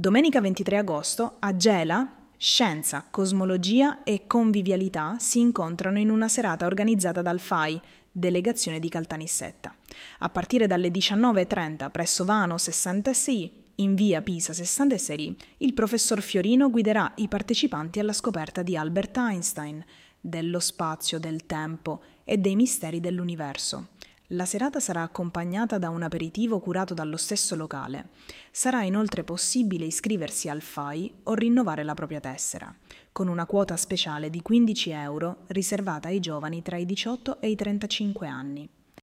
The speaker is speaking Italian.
Domenica 23 agosto a Gela, scienza, cosmologia e convivialità si incontrano in una serata organizzata dal FAI, delegazione di Caltanissetta. A partire dalle 19:30 presso Vano 66, in via Pisa 66, il professor Fiorino guiderà i partecipanti alla scoperta di Albert Einstein, dello spazio, del tempo e dei misteri dell'universo. La serata sarà accompagnata da un aperitivo curato dallo stesso locale. Sarà inoltre possibile iscriversi al FAI o rinnovare la propria tessera, con una quota speciale di 15 euro riservata ai giovani tra i 18 e i 35 anni.